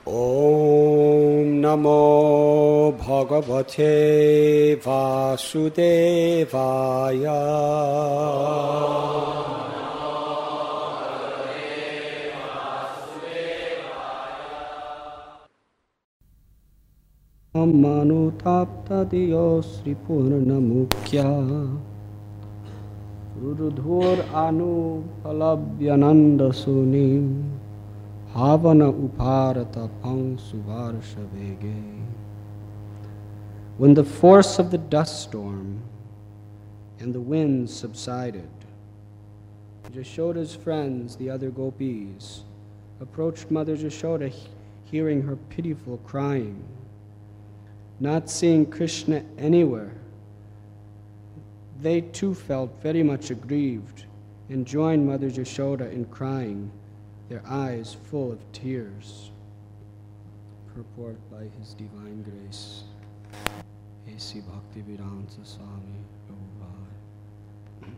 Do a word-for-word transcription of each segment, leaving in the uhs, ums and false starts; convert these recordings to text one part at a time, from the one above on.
Om Namo Bhagavate Vasudevaya. Manutapta Diyo Sri Purnamukya Rudhur Anu Palabhyananda Sunim Havana Uparata Pang Suvarsha Vege. When the force of the dust storm and the winds subsided, Jashoda's friends, the other gopis, approached Mother Jashoda, hearing her pitiful crying. Not seeing Krishna anywhere, they too felt very much aggrieved and joined Mother Jashoda in crying, their eyes full of tears. Purport by His Divine Grace, A C Bhaktivedanta Swami Prabhupada.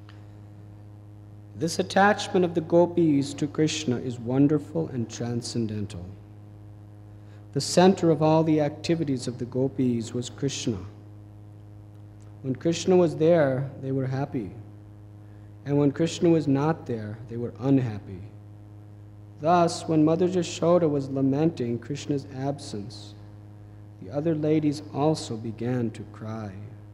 This attachment of the gopis to Krishna is wonderful and transcendental. The center of all the activities of the gopis was Krishna. When Krishna was there, they were happy. And when Krishna was not there, they were unhappy. Thus, when Mother Jashoda was lamenting Krishna's absence, the other ladies also began to cry.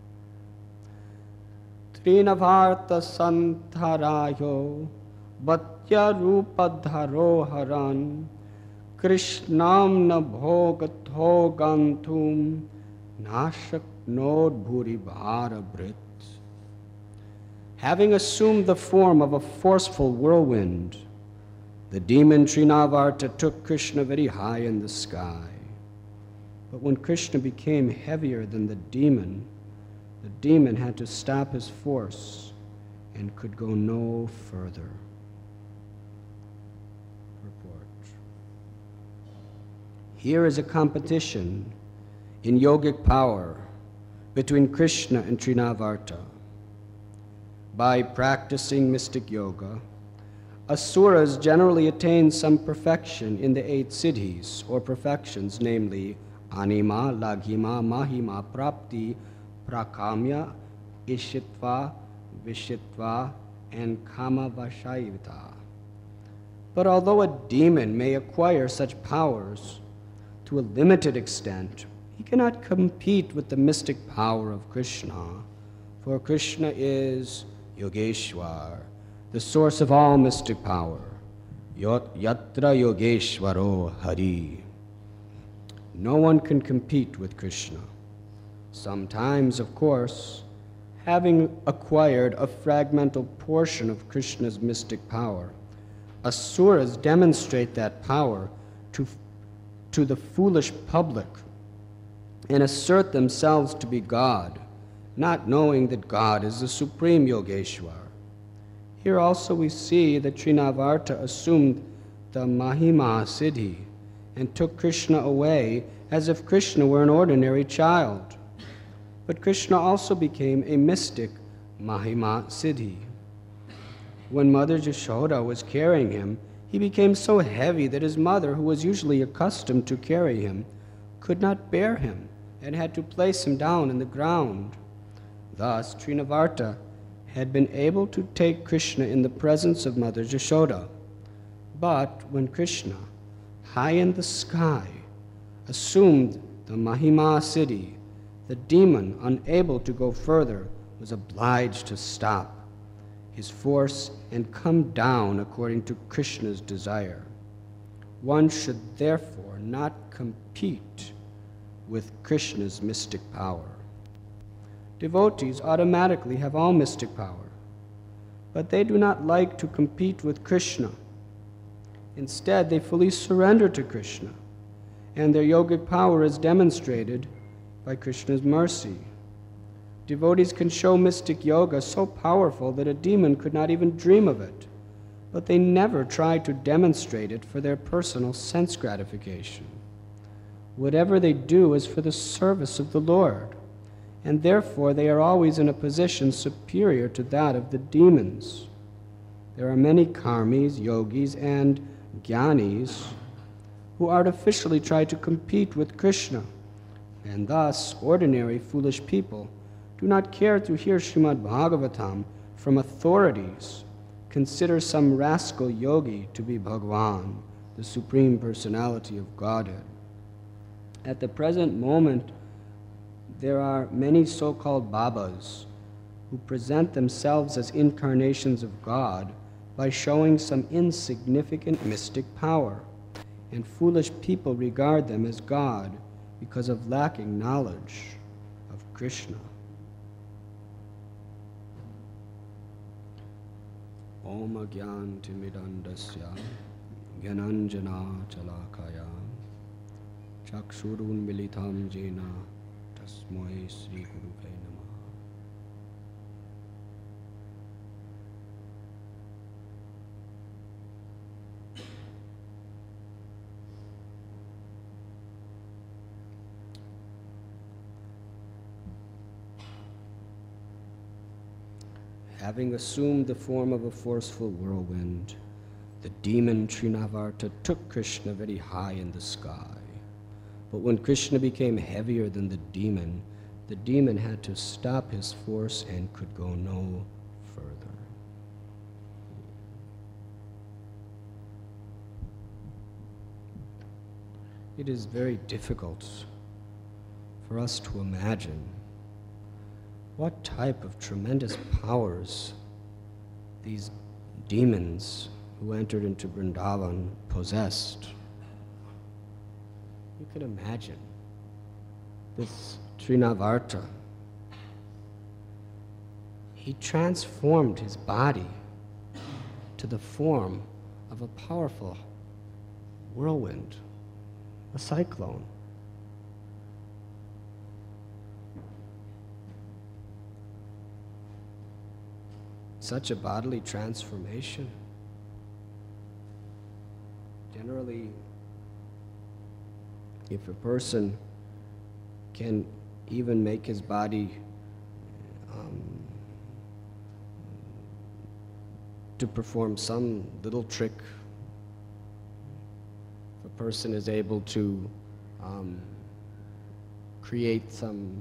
Trinavarta santarayo bhatya rupadharo haran Krishnam na bhogatho gantum nashak nod bhuri bhara brit. Having assumed the form of a forceful whirlwind, the demon Trinavarta took Krishna very high in the sky. But when Krishna became heavier than the demon, the demon had to stop his force and could go no further. Here is a competition in yogic power between Krishna and Trinavarta. By practicing mystic yoga, asuras generally attain some perfection in the eight siddhis, or perfections, namely Anima, Laghima, Mahima, Prapti, Prakamya, Ishitva, Vishitva, and Kama Vashayita. But although a demon may acquire such powers, to a limited extent, he cannot compete with the mystic power of Krishna, for Krishna is Yogeshwar, the source of all mystic power. Yatra Yogeshwaro Hari. No one can compete with Krishna. Sometimes, of course, having acquired a fragmental portion of Krishna's mystic power, asuras demonstrate that power to to the foolish public and assert themselves to be God, not knowing that God is the supreme Yogeshwar. Here also we see that Trinavarta assumed the Mahima Siddhi and took Krishna away as if Krishna were an ordinary child. But Krishna also became a mystic Mahima Siddhi. When Mother Jashoda was carrying him, he became so heavy that his mother, who was usually accustomed to carry him, could not bear him and had to place him down in the ground. Thus, Trinavarta had been able to take Krishna in the presence of Mother Jashoda. But when Krishna, high in the sky, assumed the Mahima Siddhi, the demon, unable to go further, was obliged to stop his force and come down according to Krishna's desire. One should therefore not compete with Krishna's mystic power. Devotees automatically have all mystic power, but they do not like to compete with Krishna. Instead, they fully surrender to Krishna, and their yogic power is demonstrated by Krishna's mercy. Devotees can show mystic yoga so powerful that a demon could not even dream of it, but they never try to demonstrate it for their personal sense gratification. Whatever they do is for the service of the Lord, and therefore they are always in a position superior to that of the demons. There are many karmis, yogis, and jnanis who artificially try to compete with Krishna, and thus ordinary foolish people do not care to hear Srimad Bhagavatam from authorities, consider some rascal yogi to be Bhagwan, the Supreme Personality of Godhead. At the present moment, there are many so-called Babas who present themselves as incarnations of God by showing some insignificant mystic power, and foolish people regard them as God because of lacking knowledge of Krishna. Om Agyantimidandasya Gyananjana Chalakaya Chakshurun Militam Jena Tasmai Sri Gurukai Namah. Having assumed the form of a forceful whirlwind, the demon Trinavarta took Krishna very high in the sky. But when Krishna became heavier than the demon, the demon had to stop his force and could go no further. It is very difficult for us to imagine what type of tremendous powers these demons who entered into Vrindavan possessed. You can imagine this Trinavarta. He transformed his body to the form of a powerful whirlwind, a cyclone. Such a bodily transformation. Generally, if a person can even make his body um, to perform some little trick, if a person is able to um, create some,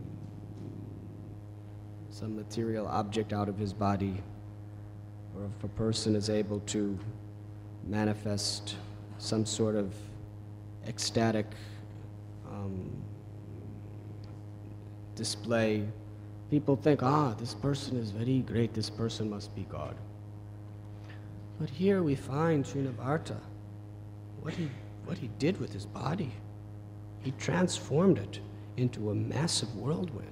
some material object out of his body, or if a person is able to manifest some sort of ecstatic um, display, people think, ah, this person is very great, this person must be God. But here we find Trinavarta, what he, what he did with his body. He transformed it into a massive whirlwind.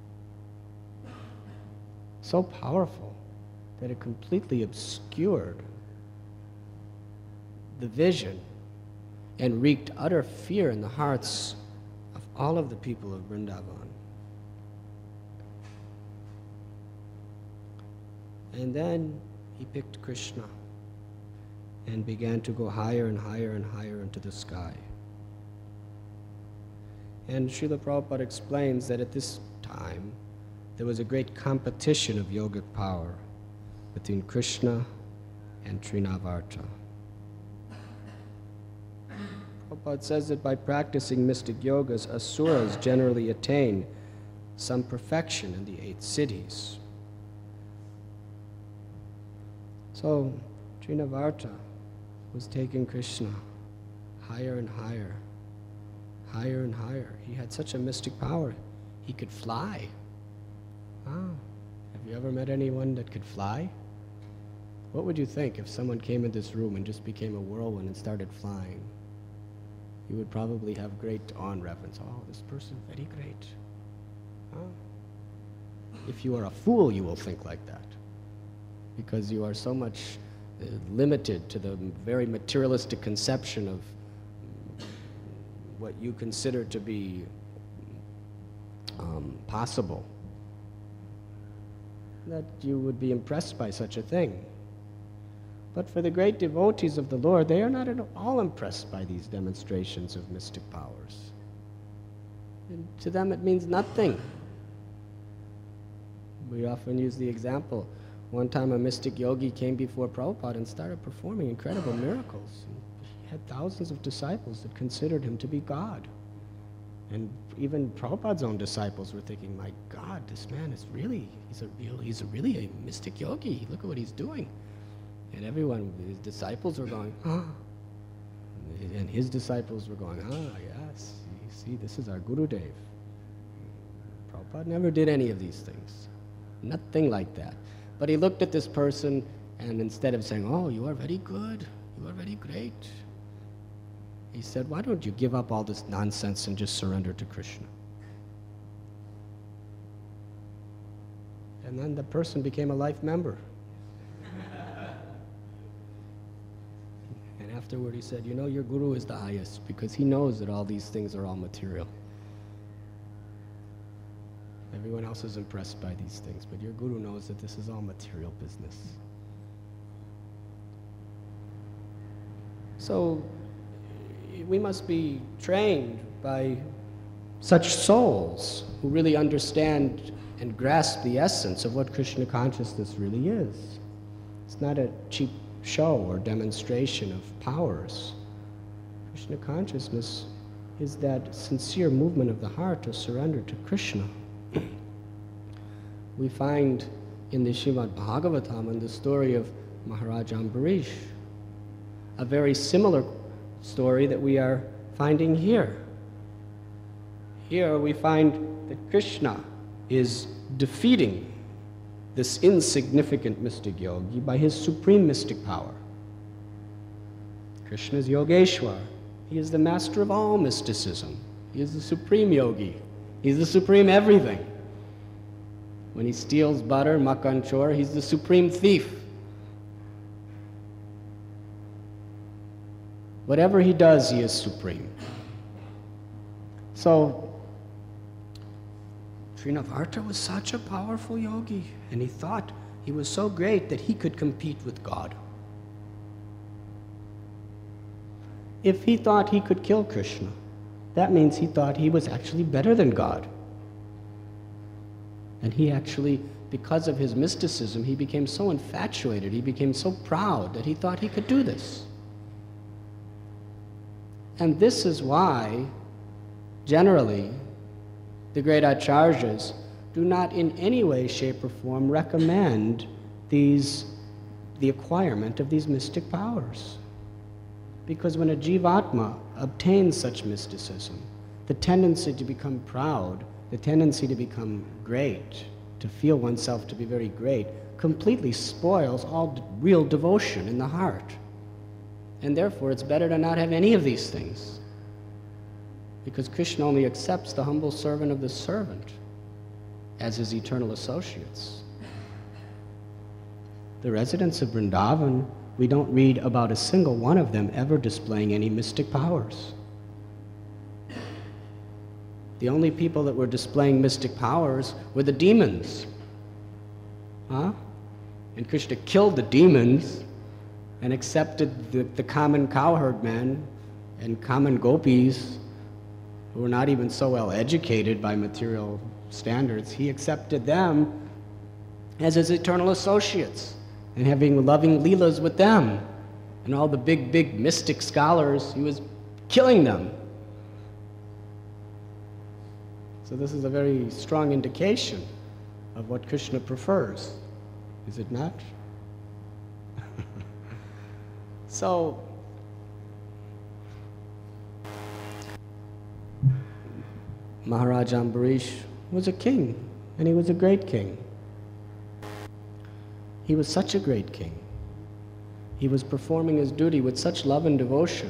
So powerful that it completely obscured the vision and wreaked utter fear in the hearts of all of the people of Vrindavan. And then he picked Krishna and began to go higher and higher and higher into the sky. And Srila Prabhupada explains that at this time there was a great competition of yogic power between Krishna and Trinavarta. Prabhupada says that by practicing mystic yogas, asuras generally attain some perfection in the eight cities. So Trinavarta was taking Krishna higher and higher, higher and higher. He had such a mystic power. He could fly. Ah, have you ever met anyone that could fly? What would you think if someone came in this room and just became a whirlwind and started flying? You would probably have great awe and reverence. Oh, this person is very great. Huh? If you are a fool, you will think like that, because you are so much uh, limited to the very materialistic conception of what you consider to be um, possible, that you would be impressed by such a thing. But for the great devotees of the Lord, they are not at all impressed by these demonstrations of mystic powers. And to them it means nothing. We often use the example. One time a mystic yogi came before Prabhupada and started performing incredible miracles. He had thousands of disciples that considered him to be God. And even Prabhupada's own disciples were thinking, my God, this man is really, he's a real, he's a really a mystic yogi. Look at what he's doing. And everyone, his disciples were going, ah. And his disciples were going, ah, yes, you see, this is our Gurudev. Prabhupada never did any of these things. Nothing like that. But he looked at this person, and instead of saying, oh, you are very good, you are very great, he said, why don't you give up all this nonsense and just surrender to Krishna? And then the person became a life member. And afterward he said, you know, your guru is the highest, because he knows that all these things are all material. Everyone else is impressed by these things, but your guru knows that this is all material business. So we must be trained by such souls who really understand and grasp the essence of what Krishna consciousness really is. It's not a cheap show or demonstration of powers. Krishna consciousness is that sincere movement of the heart to surrender to Krishna. We find in the Srimad Bhagavatam, in the story of Maharaj Ambarish, a very similar story that we are finding here. Here we find that Krishna is defeating this insignificant mystic yogi by his supreme mystic power. Krishna is Yogeshwar. He is the master of all mysticism. He is the supreme yogi. He's the supreme everything. When he steals butter, Makkan Chor, he's the supreme thief. Whatever he does, he is supreme. So, Srinavarta was such a powerful yogi, and he thought he was so great that he could compete with God. If he thought he could kill Krishna, that means he thought he was actually better than God. And he actually, because of his mysticism, he became so infatuated, he became so proud that he thought he could do this. And this is why, generally, the great acharyas do not in any way, shape, or form recommend these, the acquirement of these mystic powers. Because when a jivatma obtains such mysticism, the tendency to become proud, the tendency to become great, to feel oneself to be very great, completely spoils all real devotion in the heart. And therefore, it's better to not have any of these things. Because Krishna only accepts the humble servant of the servant as his eternal associates. The residents of Vrindavan, we don't read about a single one of them ever displaying any mystic powers. The only people that were displaying mystic powers were the demons. Huh? And Krishna killed the demons and accepted the, the common cowherd men and common gopis who were not even so well educated by material standards. He accepted them as his eternal associates and having loving leelas with them. And all the big, big mystic scholars, he was killing them. So this is a very strong indication of what Krishna prefers, is it not? So, Maharaj Ambarish was a king, and he was a great king. He was such a great king. He was performing his duty with such love and devotion.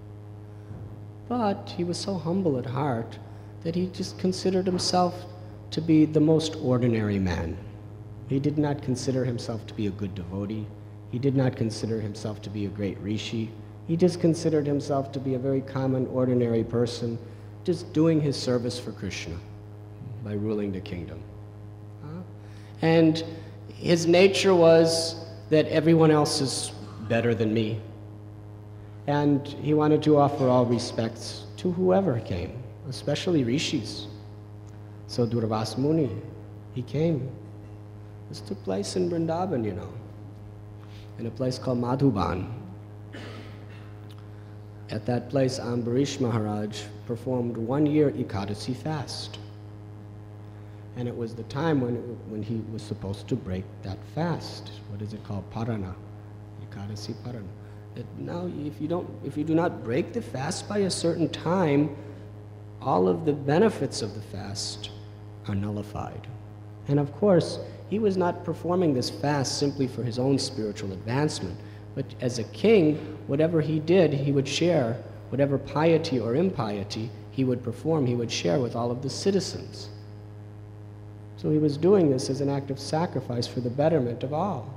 But he was so humble at heart that he just considered himself to be the most ordinary man. He did not consider himself to be a good devotee. He did not consider himself to be a great rishi. He just considered himself to be a very common, ordinary person, just doing his service for Krishna by ruling the kingdom. Uh, and his nature was that everyone else is better than me. And he wanted to offer all respects to whoever came, especially rishis. So Durvas Muni, he came. This took place in Vrindavan, you know, in a place called Madhuban. at that place, Ambarish Maharaj performed one year Ekadasi fast. And it was the time when, when he was supposed to break that fast. What is it called? Parana. Ekadasi Parana. That now, if you, don't, if you do not break the fast by a certain time, all of the benefits of the fast are nullified. And of course, he was not performing this fast simply for his own spiritual advancement, but as a king, whatever he did, he would share. Whatever piety or impiety he would perform, he would share with all of the citizens. So he was doing this as an act of sacrifice for the betterment of all.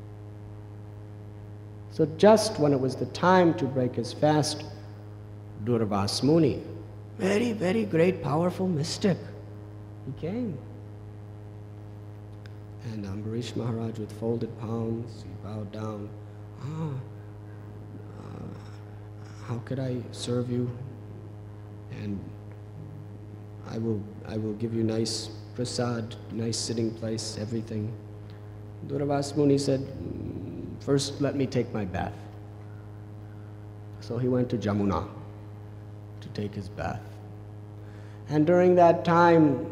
So just when it was the time to break his fast, Durvas Muni, very, very great, powerful mystic, he came. And Ambarish Maharaj, with folded palms, he bowed down. Ah, uh, how could I serve you? And I will, I will give you nice prasad, nice sitting place, everything. Durvas Muni said, first let me take my bath. So he went to Jamuna to take his bath. And during that time,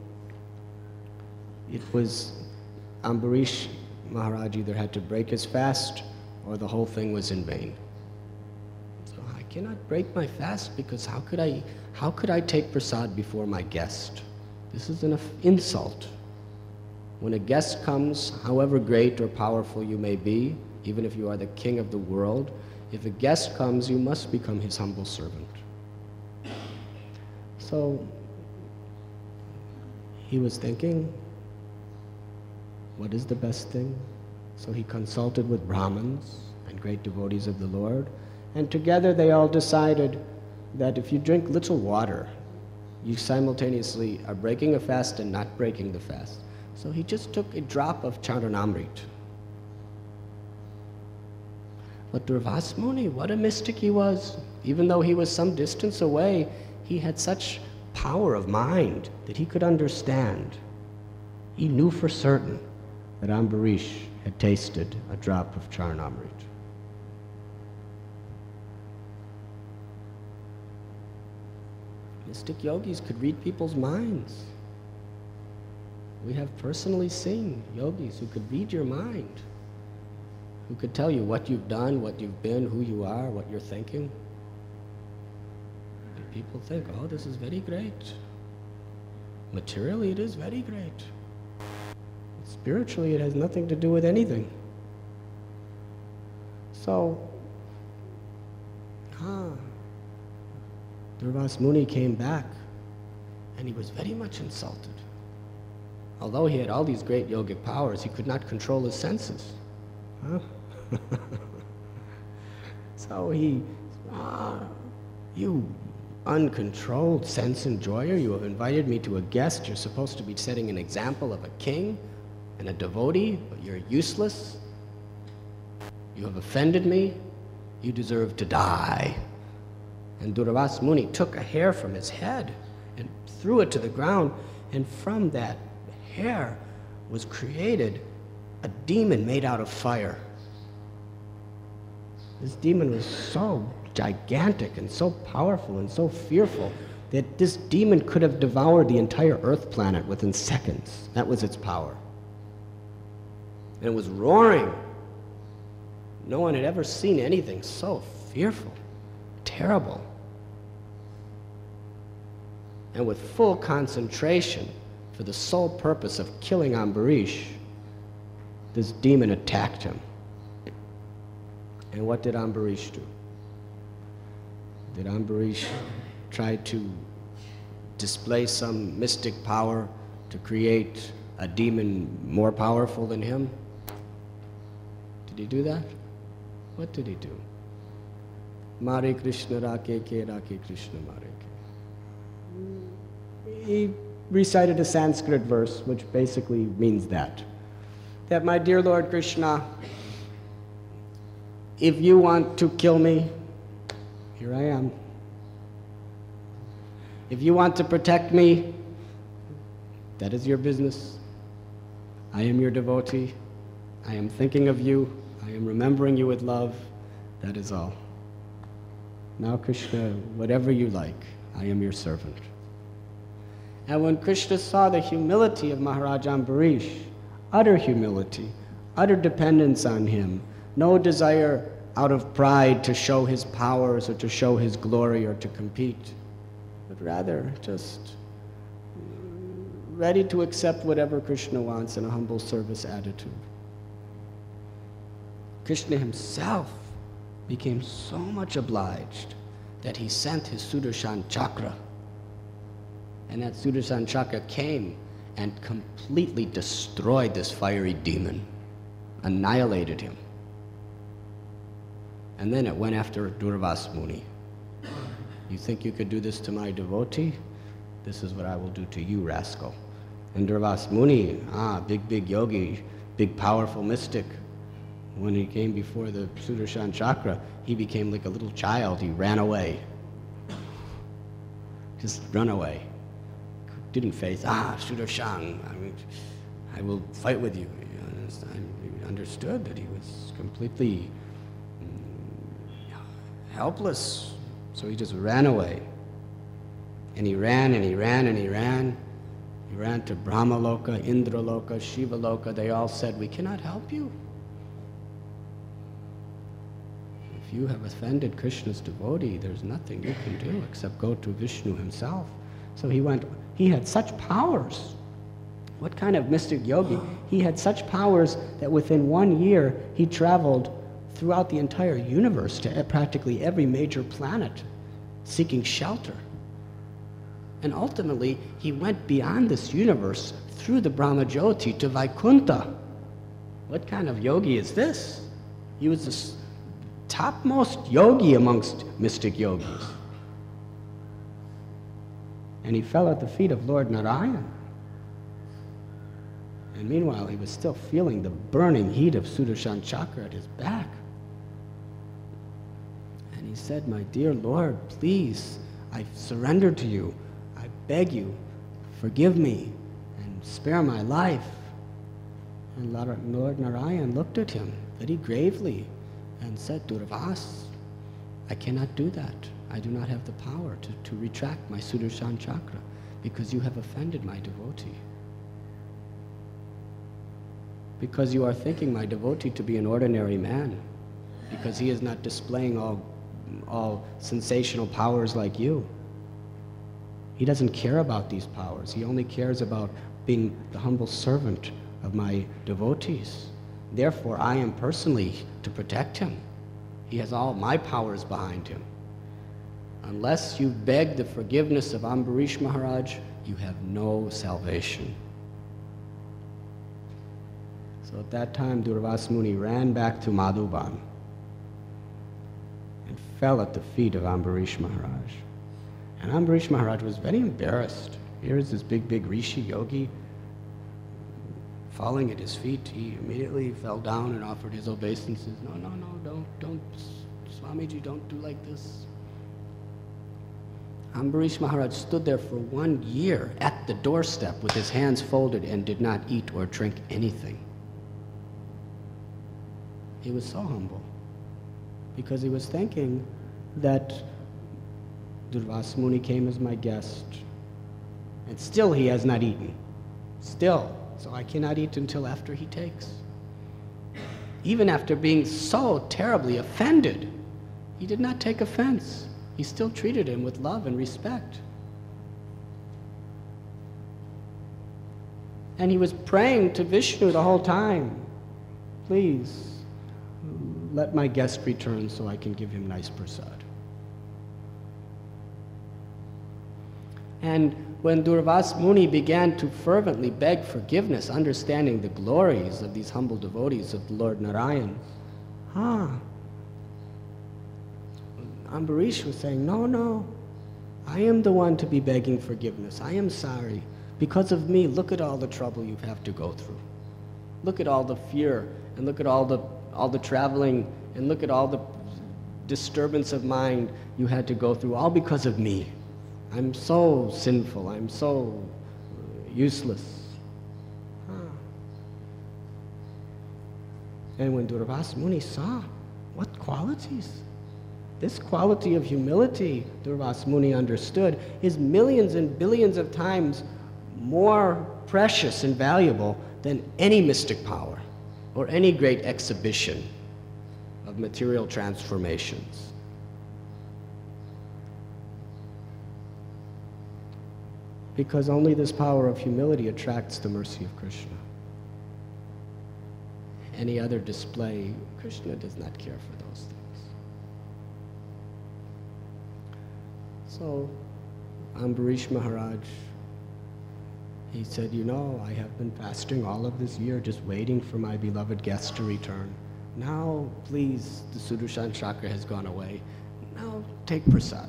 it was Ambarish Maharaj either had to break his fast or the whole thing was in vain. So I cannot break my fast because how could I, how could I take prasad before my guest? This is an insult. When a guest comes, however great or powerful you may be, even if you are the king of the world, if a guest comes, you must become his humble servant. So he was thinking, what is the best thing? So he consulted with Brahmins and great devotees of the Lord, and together they all decided that if you drink little water, you simultaneously are breaking a fast and not breaking the fast. So he just took a drop of Charanamrit. But Durvas Muni, what a mystic he was. Even though he was some distance away, he had such power of mind that he could understand. He knew for certain that Ambarish had tasted a drop of Charanamrit. Mystic yogis could read people's minds. We have personally seen yogis who could read your mind, who could tell you what you've done, what you've been, who you are, what you're thinking. And people think, oh, this is very great. Materially, it is very great. Spiritually, it has nothing to do with anything. So, ah, Durvas Muni came back, and he was very much insulted. Although he had all these great yogic powers, he could not control his senses. Huh? So he, ah, you uncontrolled sense enjoyer, you have invited me to a guest. You're supposed to be setting an example of a king and a devotee, but you're useless. You have offended me. You deserve to die. And Durvas Muni took a hair from his head and threw it to the ground, and from that hair was created a demon made out of fire. This demon was so gigantic and so powerful and so fearful that this demon could have devoured the entire Earth planet within seconds. That was its power. And it was roaring. No one had ever seen anything so fearful, terrible. And with full concentration, for the sole purpose of killing Ambarish, this demon attacked him. And what did Ambarish do? Did Ambarish try to display some mystic power to create a demon more powerful than him? Did he do that? What did he do? Mare Krishna Rake Ke Rake Krishna Mare Ke. He recited a Sanskrit verse, which basically means that. That, my dear Lord Krishna, if you want to kill me, here I am. If you want to protect me, that is your business. I am your devotee. I am thinking of you. I am remembering you with love. That is all. Now Krishna, whatever you like, I am your servant. And when Krishna saw the humility of Maharaj Ambarish, utter humility, utter dependence on him, no desire out of pride to show his powers or to show his glory or to compete, but rather just ready to accept whatever Krishna wants in a humble service attitude. Krishna himself became so much obliged that he sent his Sudarshan Chakra. And that Sudarshan Chakra came and completely destroyed this fiery demon, annihilated him. And then it went after Durvas Muni. You think you could do this to my devotee? This is what I will do to you, rascal. And Durvas Muni, ah, big, big yogi, big, powerful mystic. When he came before the Sudarshan Chakra, he became like a little child. He ran away. Just run away. Didn't face, ah, Sudarshan, I mean, I will fight with you. He understood that he was completely helpless. So he just ran away. And he ran and he ran and he ran. He ran to Brahma Loka, Indra Loka, Shiva Loka. They all said, we cannot help you. If you have offended Krishna's devotee, there's nothing you can do except go to Vishnu himself. So he went, he had such powers. What kind of mystic yogi? He had such powers that within one year he traveled throughout the entire universe to practically every major planet, seeking shelter. And ultimately, he went beyond this universe through the Brahma Jyoti to Vaikuntha. What kind of yogi is this? He was the topmost yogi amongst mystic yogis. And he fell at the feet of Lord Narayan. And meanwhile, he was still feeling the burning heat of Sudarshan Chakra at his back. And he said, my dear Lord, please, I surrender to you. I beg you, forgive me and spare my life. And Lord Narayan looked at him very gravely and said, Durvas, I cannot do that. I do not have the power to, to retract my Sudarshan Chakra because you have offended my devotee. Because you are thinking my devotee to be an ordinary man, because he is not displaying all, all sensational powers like you. He doesn't care about these powers. He only cares about being the humble servant of my devotees. Therefore, I am personally to protect him. He has all my powers behind him. Unless you beg the forgiveness of Ambarish Maharaj, you have no salvation. So at that time, Durvas Muni ran back to Madhuban and fell at the feet of Ambarish Maharaj. And Ambarish Maharaj was very embarrassed. Here is this big, big Rishi yogi falling at his feet. He immediately fell down and offered his obeisances. No, no, no, don't, don't, Swamiji, don't do like this. Ambarish Maharaj stood there for one year at the doorstep with his hands folded and did not eat or drink anything. He was so humble because he was thinking that Durvas Muni came as my guest and still he has not eaten. Still. So I cannot eat until after he takes. Even after being so terribly offended, he did not take offense. He still treated him with love and respect. And he was praying to Vishnu the whole time, please, let my guest return so I can give him nice prasad. And when Durvas Muni began to fervently beg forgiveness, understanding the glories of these humble devotees of the Lord Narayan, ah, Ambarish was saying, no, no, I am the one to be begging forgiveness. I am sorry. Because of me, look at all the trouble you have to go through. Look at all the fear, and look at all the, all the traveling, and look at all the disturbance of mind you had to go through, all because of me. I'm so sinful. I'm so useless. Huh. And when Durvas Muni saw what qualities, This quality of humility, Durvas Muni understood, is millions and billions of times more precious and valuable than any mystic power or any great exhibition of material transformations. Because only this power of humility attracts the mercy of Krishna. Any other display, Krishna does not care for those things. So, Ambarish Maharaj, he said, you know, I have been fasting all of this year just waiting for my beloved guest to return. Now, please, the Sudarshan Chakra has gone away. Now, take prasad.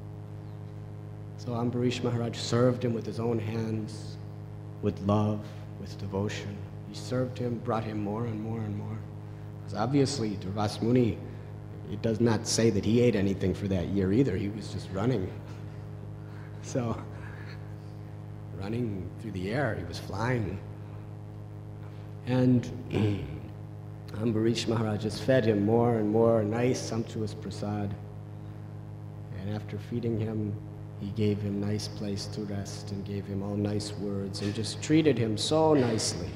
So Ambarish Maharaj served him with his own hands, with love, with devotion. He served him, brought him more and more and more. Because obviously, Durvas Muni, it does not say that he ate anything for that year either. He was just running. So, running through the air, he was flying. And Ambarish Maharaj just fed him more and more nice, sumptuous prasad. And after feeding him, he gave him a nice place to rest and gave him all nice words and just treated him so nicely.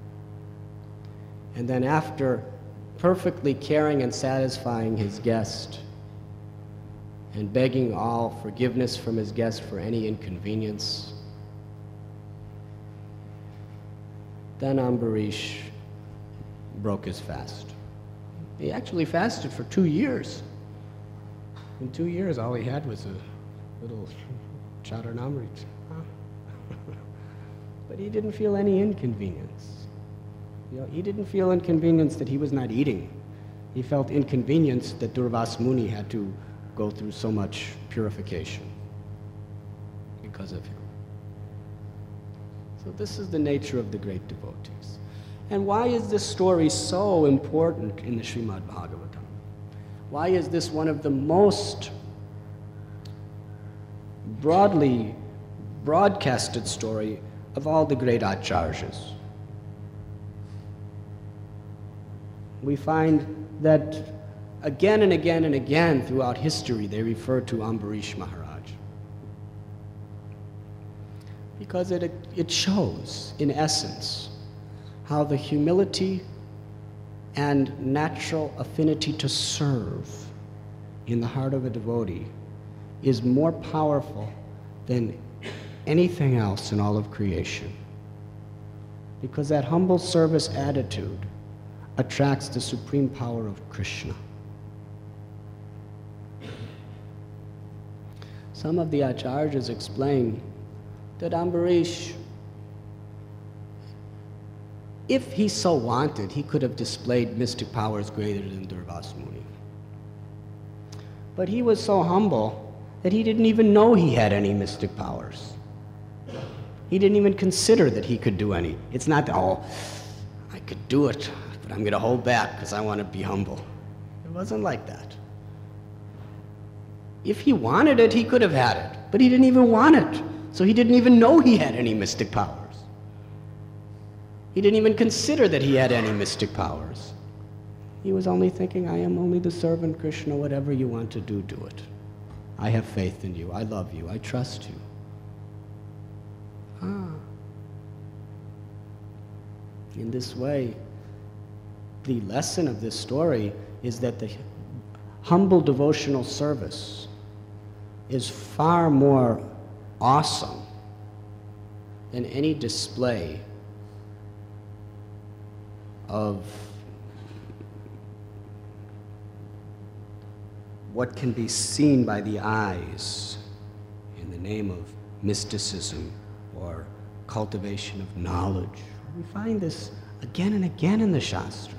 And then after perfectly caring and satisfying his guest and begging all forgiveness from his guest for any inconvenience, then Ambarish broke his fast. He actually fasted for two years. In two years, all he had was a little Charanamrit. Huh? But he didn't feel any inconvenience. You know, he didn't feel inconvenience that he was not eating. He felt inconvenience that Durvas Muni had to go through so much purification because of him. So this is the nature of the great devotees. And why is this story so important in the Srimad Bhagavatam? Why is this one of the most broadly broadcasted story of all the great acharyas? We find that again and again and again throughout history they refer to Ambarish Maharaj. Because it, it shows, in essence, how the humility and natural affinity to serve in the heart of a devotee is more powerful than anything else in all of creation. Because that humble service attitude attracts the supreme power of Krishna. Some of the acharyas explain that Ambarish, if he so wanted, he could have displayed mystic powers greater than Durvas Muni. But he was so humble that he didn't even know he had any mystic powers. He didn't even consider that he could do any. It's not that, oh, I could do it, but I'm going to hold back because I want to be humble. It wasn't like that. If he wanted it, he could have had it, but he didn't even want it. So he didn't even know he had any mystic powers. He didn't even consider that he had any mystic powers. He was only thinking, I am only the servant, Krishna, whatever you want to do, do it. I have faith in you, I love you, I trust you. Ah. In this way, the lesson of this story is that the humble devotional service is far more awesome than any display of what can be seen by the eyes in the name of mysticism or cultivation of knowledge. We find this again and again in the Shastra.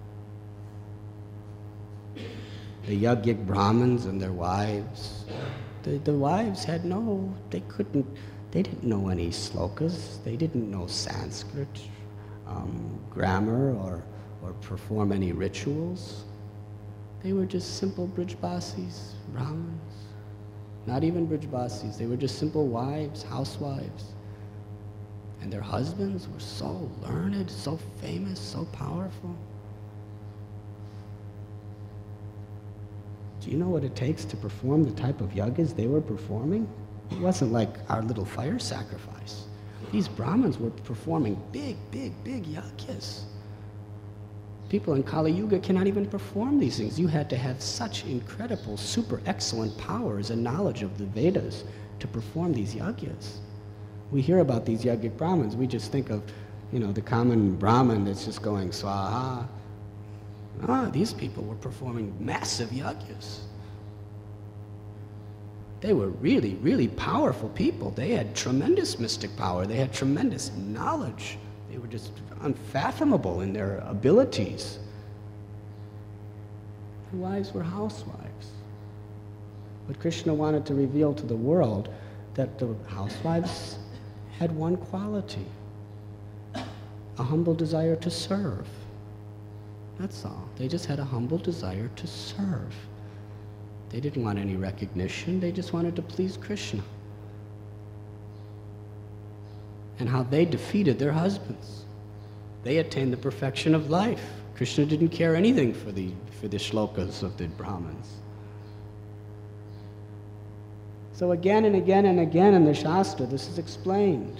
The Yajnik Brahmins and their wives, the, the wives had no, they couldn't, they didn't know any slokas, they didn't know Sanskrit um, grammar or, or perform any rituals. They were just simple Brijbasis, Brahmins. Not even Brijbasis, they were just simple wives, housewives. And their husbands were so learned, so famous, so powerful. Do you know what it takes to perform the type of yagas they were performing? It wasn't like our little fire sacrifice. These Brahmins were performing big, big, big yagas. People in Kali Yuga cannot even perform these things. You had to have such incredible, super excellent powers and knowledge of the Vedas to perform these yagas. We hear about these yogic Brahmins, we just think of, you know, the common Brahmin that's just going swaha. Ah, these people were performing massive yagas. They were really, really powerful people. They had tremendous mystic power. They had tremendous knowledge. They were just unfathomable in their abilities. The wives were housewives. But Krishna wanted to reveal to the world that the housewives had one quality, a humble desire to serve. That's all. They just had a humble desire to serve. They didn't want any recognition. They just wanted to please Krishna. And how they defeated their husbands. They attained the perfection of life. Krishna didn't care anything for the, for the shlokas of the Brahmins. So again and again and again in the Shastra, this is explained.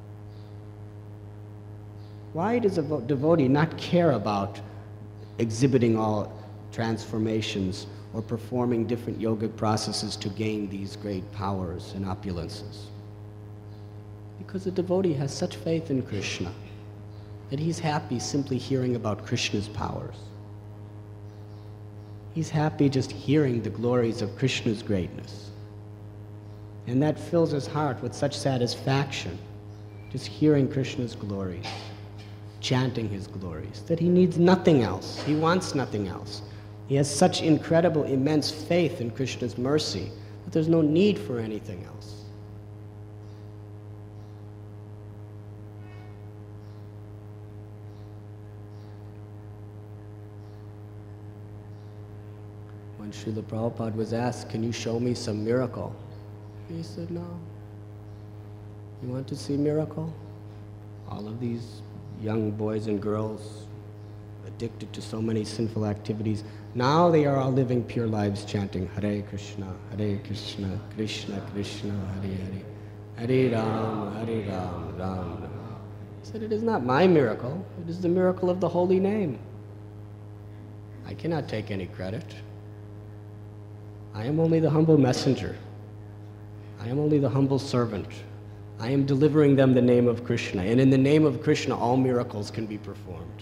Why does a devotee not care about exhibiting all transformations or performing different yogic processes to gain these great powers and opulences? Because the devotee has such faith in Krishna that he's happy simply hearing about Krishna's powers. He's happy just hearing the glories of Krishna's greatness. And that fills his heart with such satisfaction, just hearing Krishna's glories, chanting his glories, that he needs nothing else. He wants nothing else. He has such incredible, immense faith in Krishna's mercy that there's no need for anything else. When Srila Prabhupada was asked, "Can you show me some miracle?" he said, "No. You want to see miracle? All of these young boys and girls addicted to so many sinful activities, now they are all living pure lives chanting Hare Krishna, Hare Krishna, Krishna Krishna, Hare Hare, Hare Ram, Hare Ram, Ram Ram." He said, "It is not my miracle. It is the miracle of the holy name. I cannot take any credit. I am only the humble messenger. I am only the humble servant. I am delivering them the name of Krishna, and in the name of Krishna all miracles can be performed.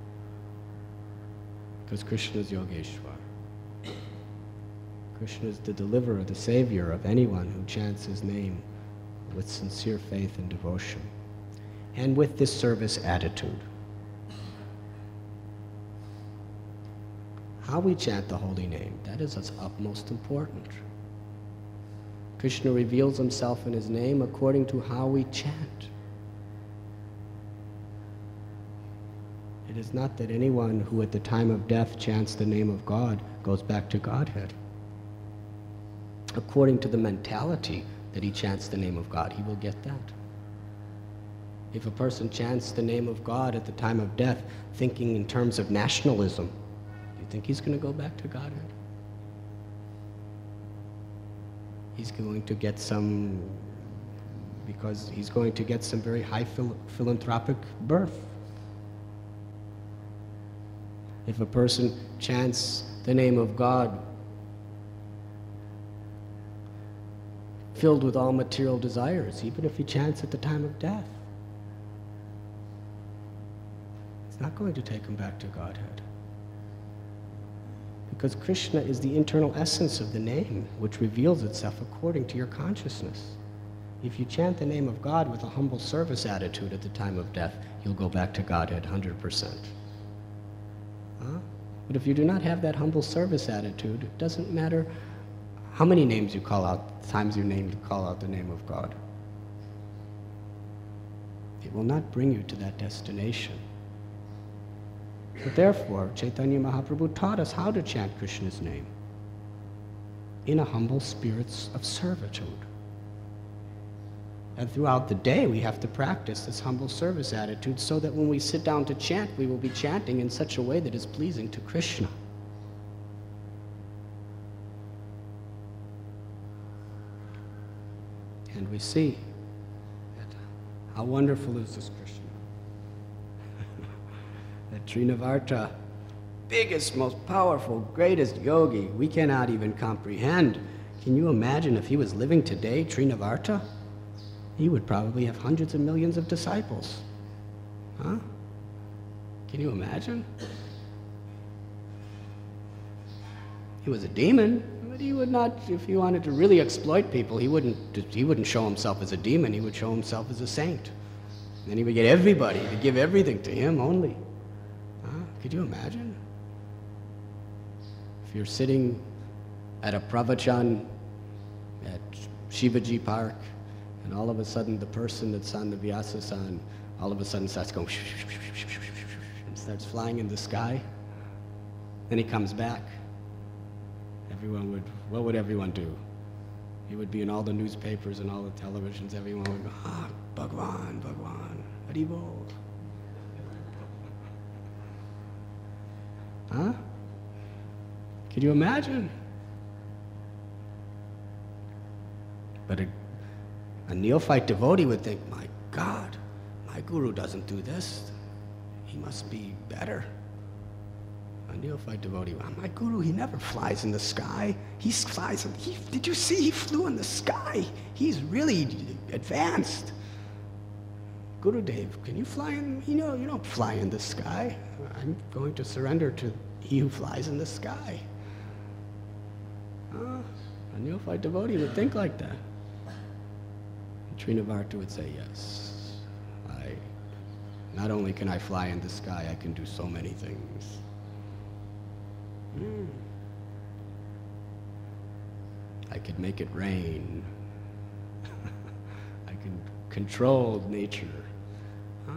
Because Krishna is Yogeshwar. Krishna is the deliverer, the savior of anyone who chants his name with sincere faith and devotion, and with this service attitude. How we chant the holy name, that is of utmost important. Krishna reveals himself in his name according to how we chant. It is not that anyone who at the time of death chants the name of God goes back to Godhead. According to the mentality that he chants the name of God, he will get that. If a person chants the name of God at the time of death, thinking in terms of nationalism, do you think he's going to go back to Godhead? He's going to get some, because he's going to get some very high phil philanthropic birth. If a person chants the name of God filled with all material desires, even if he chants at the time of death, it's not going to take him back to Godhead. Because Krishna is the internal essence of the name, which reveals itself according to your consciousness. If you chant the name of God with a humble service attitude at the time of death, you'll go back to Godhead one hundred percent. Huh? But if you do not have that humble service attitude, it doesn't matter how many names you call out, times you name, call out the name of God. It will not bring you to that destination. But therefore, Chaitanya Mahaprabhu taught us how to chant Krishna's name in a humble spirit of servitude. And throughout the day, we have to practice this humble service attitude so that when we sit down to chant, we will be chanting in such a way that is pleasing to Krishna. we see that how wonderful is this Krishna. That Trinavarta, biggest, most powerful, greatest yogi, we cannot even comprehend. Can you imagine if he was living today, Trinavarta? He would probably have hundreds of millions of disciples. Huh? Can you imagine? He was a demon, but he would not, if he wanted to really exploit people, he wouldn't, he wouldn't show himself as a demon, he would show himself as a saint. Then he would get everybody, he would give everything to him only. Huh? Could you imagine? If you're sitting at a pravachan at Shivaji Park, and all of a sudden the person that's on the Vyasasan all of a sudden starts going and starts flying in the sky. Then he comes back. Everyone would, what would everyone do? He would be in all the newspapers and all the televisions. Everyone would go, ah, Bhagwan, Bhagwan, Haribol. Huh? Could you imagine? But a, a neophyte devotee would think, my God, my guru doesn't do this. He must be better. A neophyte devotee, well, my guru, he never flies in the sky. He flies, in, he, did you see he flew in the sky? He's really advanced. Gurudev, can you fly in? You know, you don't fly in the sky. I'm going to surrender to he who flies in the sky. Uh, a neophyte devotee would think like that. Trinavarta would say, yes, I, not only can I fly in the sky, I can do so many things. Mm. I could make it rain. I can control nature. Ah.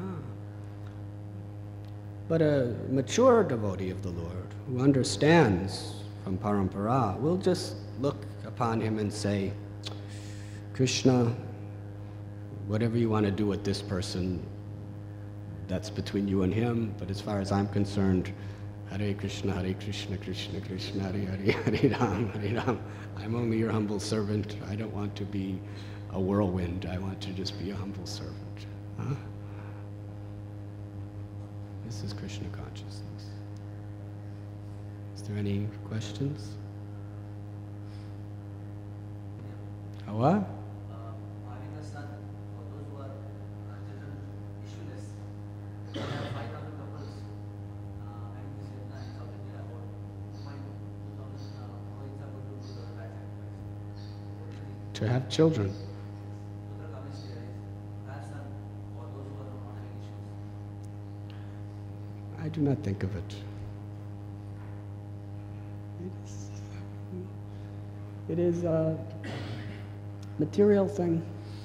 But a mature devotee of the Lord who understands from parampara will just look upon him and say, Krishna, whatever you want to do with this person, that's between you and him, but as far as I'm concerned, Hare Krishna, Hare Krishna, Krishna Krishna, Hare Hare, Hare Ram, Hare Ram. I'm only your humble servant. I don't want to be a whirlwind. I want to just be a humble servant. Huh? This is Krishna consciousness. Is there any questions? A what? To have children. I do not think of it. It is, it is a material thing.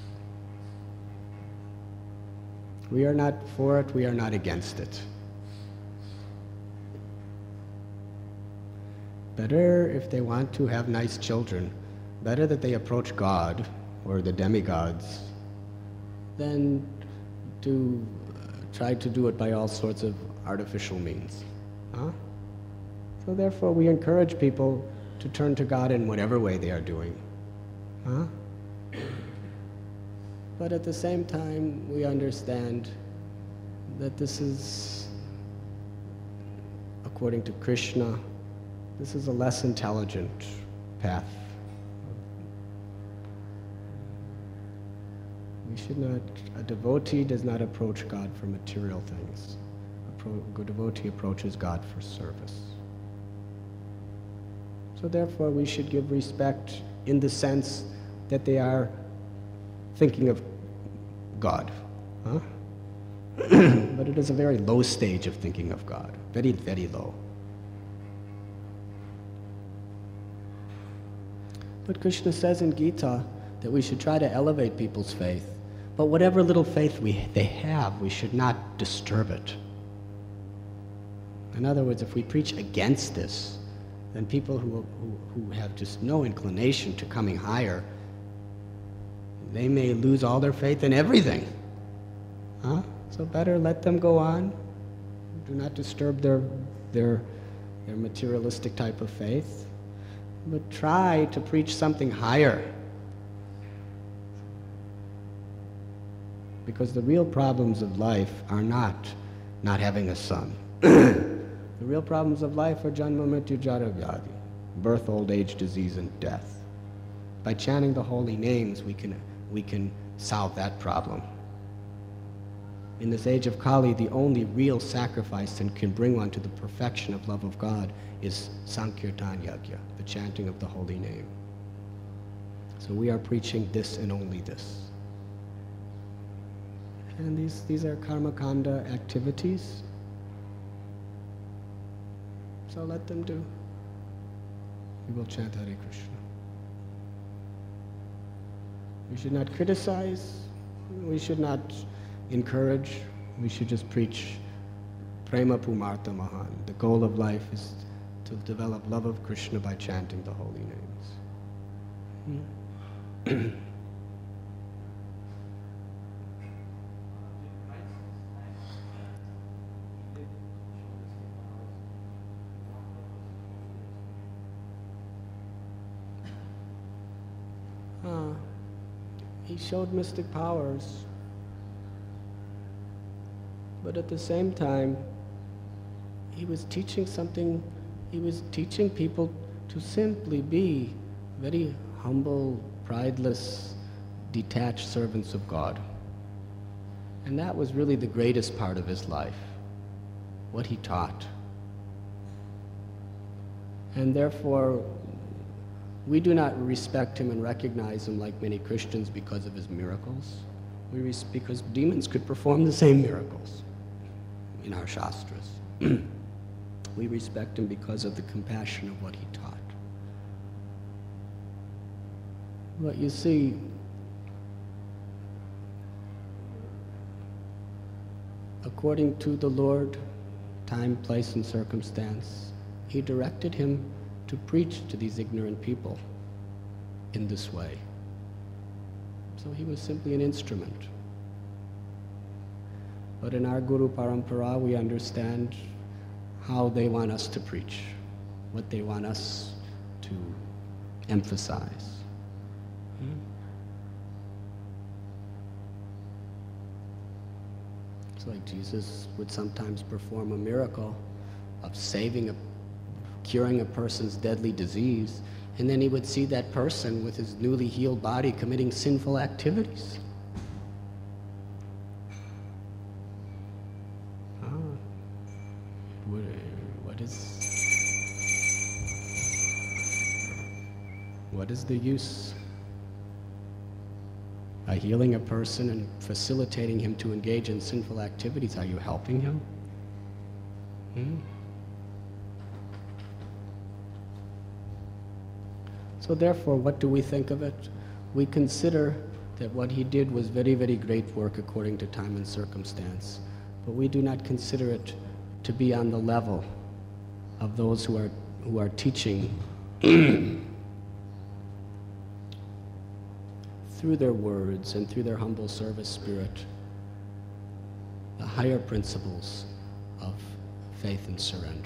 We are not for it, we are not against it. Better if they want to have nice children, better that they approach God or the demigods than to uh, try to do it by all sorts of artificial means. Huh? So therefore we encourage people to turn to God in whatever way they are doing. Huh? But at the same time we understand that this is, according to Krishna, this is a less intelligent path. We should not, a devotee does not approach God for material things. A pro, a devotee approaches God for service. So therefore we should give respect in the sense that they are thinking of God. Huh? But it is a very low stage of thinking of God. Very, very low. But Krishna says in Gita that we should try to elevate people's faith. But whatever little faith we, they have, we should not disturb it. In other words, if we preach against this, then people who, who, who have just no inclination to coming higher, they may lose all their faith in everything. Huh? So better let them go on. Do not disturb their, their, their materialistic type of faith, but try to preach something higher. Because the real problems of life are not not having a son. The real problems of life are janma mrityu jara vyadhi, birth, old age, disease, and death. By chanting the holy names, we can, we can solve that problem. In this age of Kali, the only real sacrifice that can bring one to the perfection of love of God is Sankirtan Yajna, the chanting of the holy name. So we are preaching this and only this. And these, these are karma kanda activities. So let them do. We will chant Hare Krishna. We should not criticize. We should not encourage. We should just preach Prema Pumartha Mahan. The goal of life is to develop love of Krishna by chanting the holy names. Hmm? Uh, he showed mystic powers, but at the same time, he was teaching something, he was teaching people to simply be very humble, prideless, detached servants of God. And that was really the greatest part of his life, what he taught. And therefore, we do not respect him and recognize him like many Christians because of his miracles. We res- because demons could perform the same miracles in our Shastras. We respect him because of the compassion of what he taught. But you see, according to the Lord, time, place, and circumstance, he directed him to preach to these ignorant people in this way. So he was simply an instrument. But in our Guru Parampara, we understand how they want us to preach, what they want us to emphasize. Hmm? It's like Jesus would sometimes perform a miracle of saving a curing a person's deadly disease, and then he would see that person with his newly healed body committing sinful activities. Ah, what, what is what is the use by healing a person and facilitating him to engage in sinful activities? Are you helping him? Hmm? So therefore, what do we think of it? We consider that what he did was very, very great work according to time and circumstance, but we do not consider it to be on the level of those who are, who are teaching through their words and through their humble service spirit the higher principles of faith and surrender.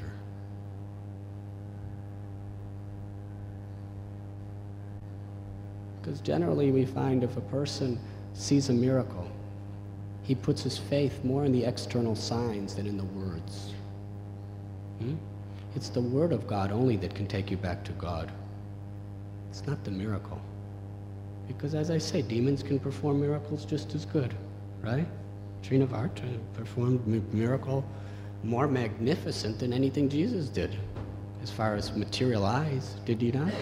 Because generally we find if a person sees a miracle, he puts his faith more in the external signs than in the words. Hmm? It's the word of God only that can take you back to God. It's not the miracle. Because as I say, demons can perform miracles just as good, right? Trinavarta performed a miracle more magnificent than anything Jesus did, as far as material eyes, did he not?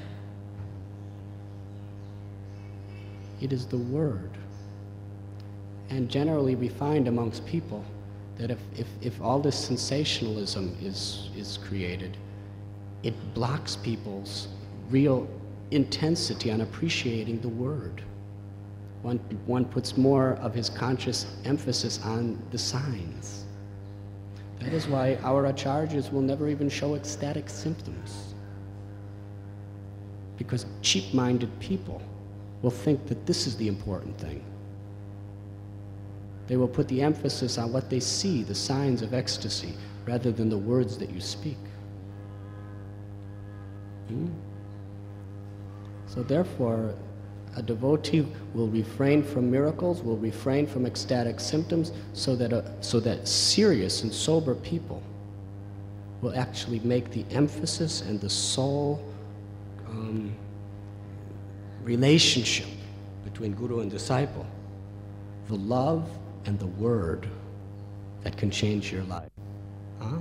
It is the word. And generally we find amongst people that if, if, if all this sensationalism is, is created, it blocks people's real intensity on appreciating the word. One, one puts more of his conscious emphasis on the signs. That is why our acharyas will never even show ecstatic symptoms. Because cheap-minded people will think that this is the important thing. They will put the emphasis on what they see, the signs of ecstasy, rather than the words that you speak. Hmm? So therefore, A devotee will refrain from miracles, will refrain from ecstatic symptoms, so that, a, so that serious and sober people will actually make the emphasis and the soul um, relationship between guru and disciple, the love and the word that can change your life. Huh?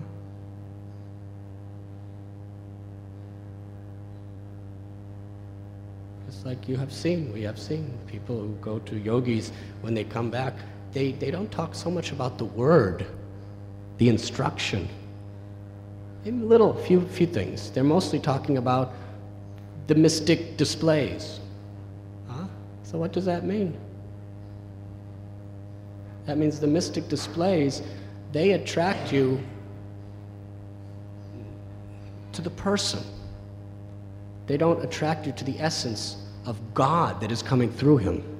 Just like you have seen, we have seen people who go to yogis, when they come back, they, they don't talk so much about the word, the instruction. Maybe little, few, few things. They're mostly talking about the mystic displays. Huh? So what does that mean? That means the mystic displays, they attract you to the person. They don't attract you to the essence of God that is coming through him.